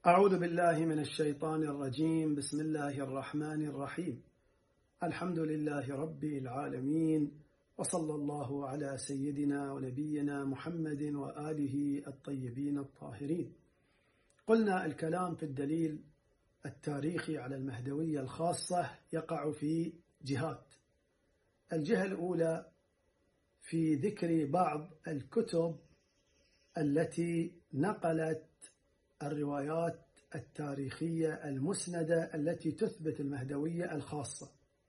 أعوذ بالله من الشيطان الرجيم. بسم الله الرحمن الرحيم. الحمد لله رب العالمين، وصلى الله على سيدنا ونبينا محمد وآله الطيبين الطاهرين. قلنا الكلام في الدليل التاريخي على المهدوية الخاصة يقع في جهات. الجهة الأولى في ذكر بعض الكتب التي نقلت الروايات التاريخية المسندة التي تثبت المهدوية الخاصة.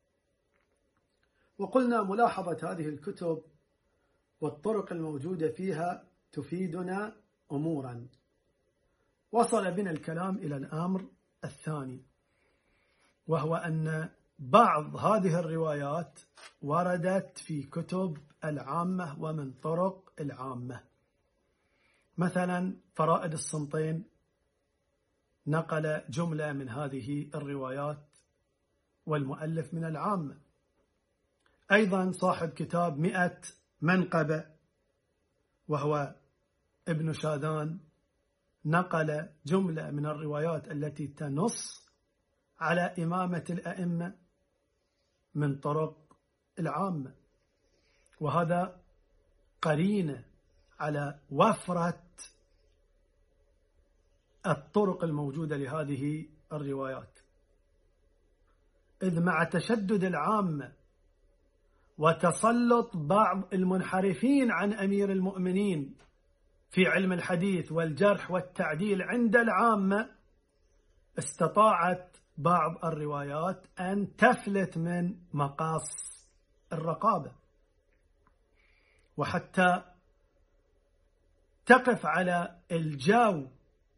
وقلنا ملاحظة هذه الكتب والطرق الموجودة فيها تفيدنا أمورا. وصل بنا الكلام إلى الأمر الثاني، وهو أن بعض هذه الروايات وردت في كتب العامة ومن طرق العامة. مثلا فرائد السنطين نقل جملة من هذه الروايات والمؤلف من العامة. أيضا صاحب كتاب 100 منقبة وهو ابن شاذان نقل جملة من الروايات التي تنص على إمامة الأئمة من طرق العامة، وهذا قرينة على وفرة الطرق الموجودة لهذه الروايات. إذ مع تشدد العامة وتسلط بعض المنحرفين عن أمير المؤمنين في علم الحديث والجرح والتعديل عند العامة، استطاعت بعض الروايات أن تفلت من مقاص الرقابة، وحتى تقف على الجو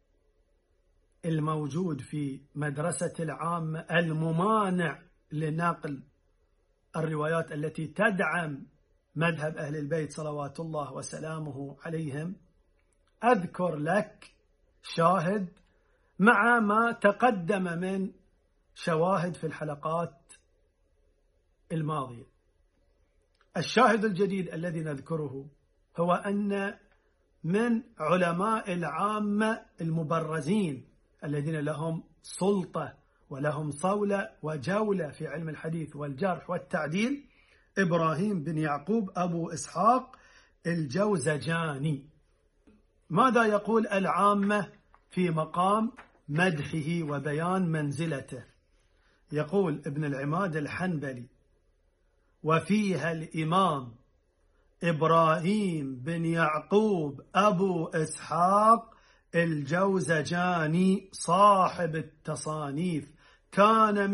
الموجود في مدرسة العامة الممانع لنقل الروايات التي تدعم مذهب أهل البيت صلوات الله وسلامه عليهم. أذكر لك شاهد مع ما تقدم من شواهد في الحلقات الماضية. الشاهد الجديد الذي نذكره هو أن من علماء العامة المبرزين الذين لهم سلطة ولهم صولة وجولة في علم الحديث والجرح والتعديل إبراهيم بن يعقوب أبو إسحاق الجوزجاني. ماذا يقول العامة في مقام مدحه وبيان منزلته؟ يقول ابن العماد الحنبلي: وفيها الإمام إبراهيم بن يعقوب أبو إسحاق الجوزجاني صاحب التصانيف، كان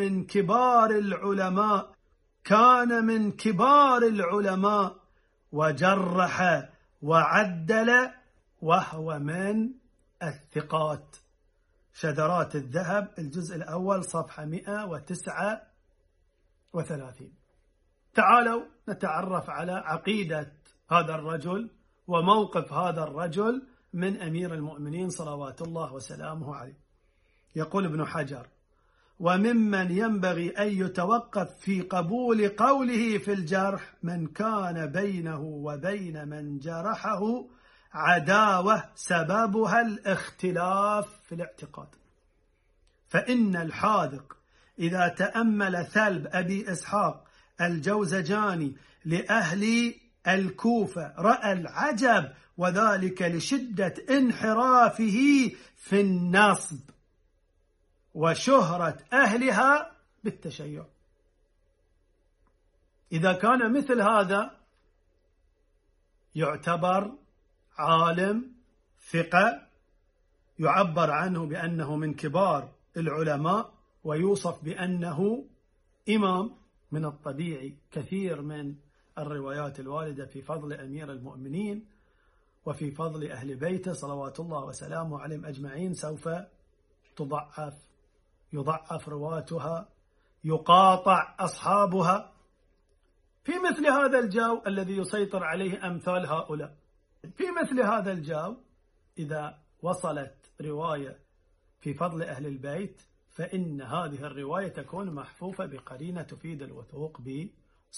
من كبار العلماء وجرح وعدل، وهو من الثقات. شذرات الذهب الجزء الأول صفحة 139. تعالوا نتعرف على عقيدة هذا الرجل وموقف هذا الرجل من أمير المؤمنين صلوات الله وسلامه عليه. يقول ابن حجر: وممن ينبغي أن يتوقف في قبول قوله في الجرح من كان بينه وبين من جرحه عداوة سببها الاختلاف في الاعتقاد، فإن الحاذق إذا تأمل ثلب أبي إسحاق الجوزجاني لأهل الكوفة رأى العجب، وذلك لشدة انحرافه في النصب وشهرة أهلها بالتشيع. إذا كان مثل هذا يعتبر عالم ثقة، يعبر عنه بأنه من كبار العلماء، ويوصف بأنه إمام. من الطبيعي كثير من الروايات الواردة في فضل أمير المؤمنين وفي فضل أهل بيته صلوات الله وسلامه عليهم أجمعين سوف يضعف رواتها، يقاطع أصحابها في مثل هذا الجو الذي يسيطر عليه أمثال هؤلاء. في مثل هذا الجو إذا وصلت رواية في فضل أهل البيت فإن هذه الرواية تكون محفوفة بقرينة تفيد الوثوق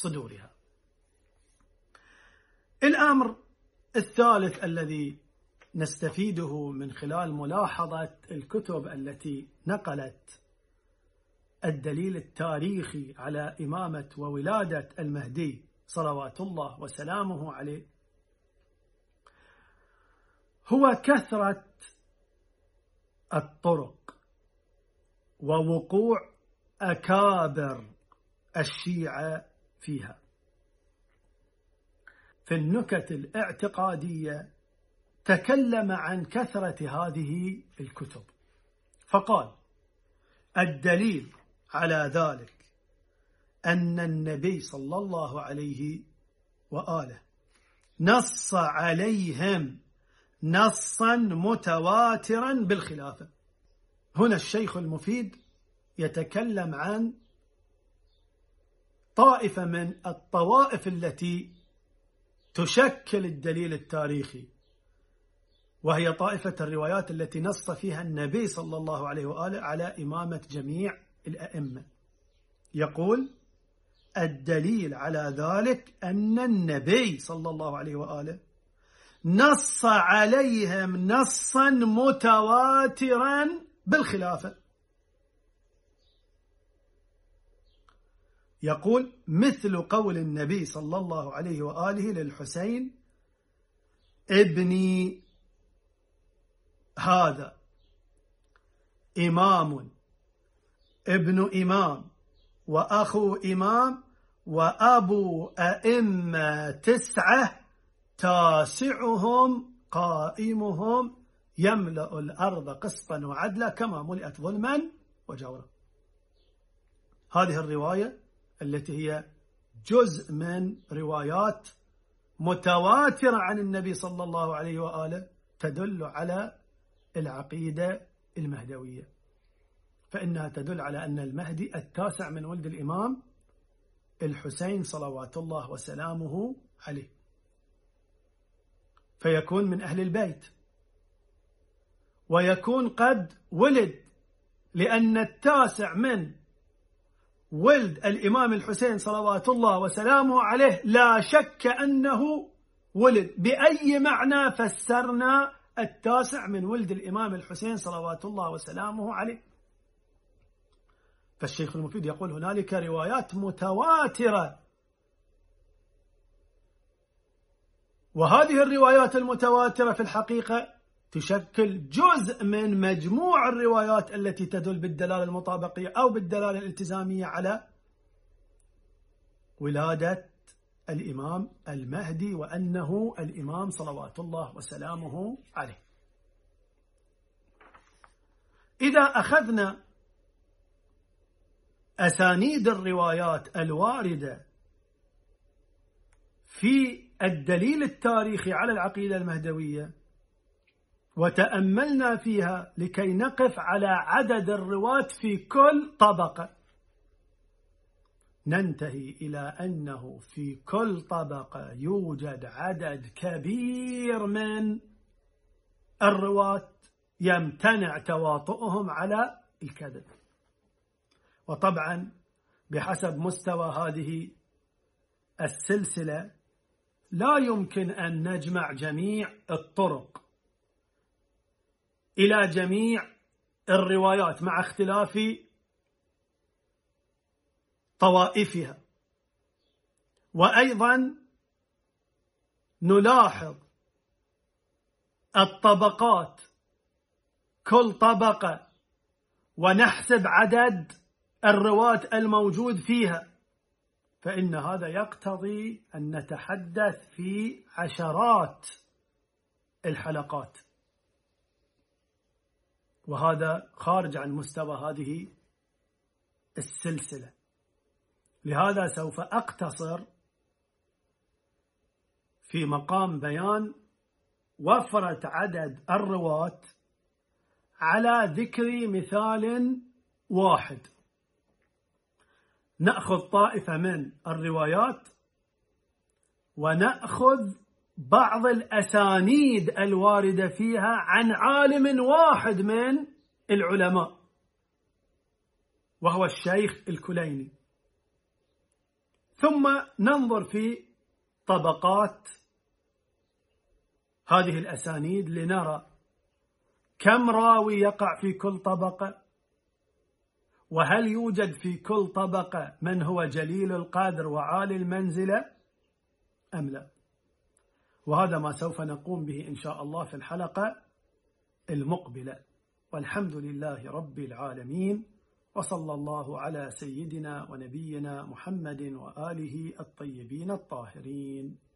بصدورها. الأمر الثالث الذي نستفيده من خلال ملاحظة الكتب التي نقلت الدليل التاريخي على إمامة وولادة المهدي صلوات الله وسلامه عليه هو كثرة الطرق ووقوع أكابر الشيعة فيها. في النكت الاعتقادية تكلم عن كثرة هذه الكتب فقال: الدليل على ذلك أن النبي صلى الله عليه وآله نص عليهم نصا متواترا بالخلافة. هنا الشيخ المفيد يتكلم عن طائفة من الطوائف التي تشكل الدليل التاريخي، وهي طائفة الروايات التي نص فيها النبي صلى الله عليه وآله على إمامة جميع الأئمة. يقول: الدليل على ذلك أن النبي صلى الله عليه وآله نص عليهم نصا متواترا بالخلافة. يقول: مثل قول النبي صلى الله عليه وآله للحسين: ابني هذا إمام ابن إمام وأخو إمام وأبو أئمة 9 تاسعهم قائمهم يملأ الأرض قسطا وعدلا كما ملئت ظلما وجورا. هذه الرواية التي هي جزء من روايات متواترة عن النبي صلى الله عليه وآله تدل على العقيدة المهدوية، فإنها تدل على أن المهدي 9 من ولد الإمام الحسين صلوات الله وسلامه عليه، فيكون من أهل البيت، ويكون قد ولد، لأن 9 من ولد الإمام الحسين صلوات الله وسلامه عليه لا شك أنه ولد. بأي معنى فسرنا 9 من ولد الإمام الحسين صلوات الله وسلامه عليه؟ فالشيخ المفيد يقول: هنالك روايات متواترة، وهذه الروايات المتواترة في الحقيقة تشكل جزء من مجموع الروايات التي تدل بالدلالة المطابقية أو بالدلالة الالتزامية على ولادة الإمام المهدي وأنه الإمام صلوات الله وسلامه عليه. إذا أخذنا أسانيد الروايات الواردة في الدليل التاريخي على العقيدة المهدوية وتأملنا فيها لكي نقف على عدد الرواة في كل طبقة، ننتهي إلى أنه في كل طبقة يوجد عدد كبير من الرواة يمتنع تواطؤهم على الكذب. وطبعا بحسب مستوى هذه السلسلة لا يمكن أن نجمع جميع الطرق إلى جميع الروايات مع اختلاف طوائفها، وأيضا نلاحظ الطبقات، كل طبقة ونحسب عدد الرواة الموجود فيها، فإن هذا يقتضي أن نتحدث في عشرات الحلقات، وهذا خارج عن مستوى هذه السلسلة. لهذا سوف أقتصر في مقام بيان وفرة عدد الرواة على ذكر مثال واحد. نأخذ طائفة من الروايات ونأخذ بعض الأسانيد الواردة فيها عن عالم واحد من العلماء وهو الشيخ الكليني، ثم ننظر في طبقات هذه الأسانيد لنرى كم راوي يقع في كل طبقة، وهل يوجد في كل طبقة من هو جليل القدر وعالي المنزلة أم لا. وهذا ما سوف نقوم به إن شاء الله في الحلقة المقبلة. والحمد لله رب العالمين، وصلى الله على سيدنا ونبينا محمد وآله الطيبين الطاهرين.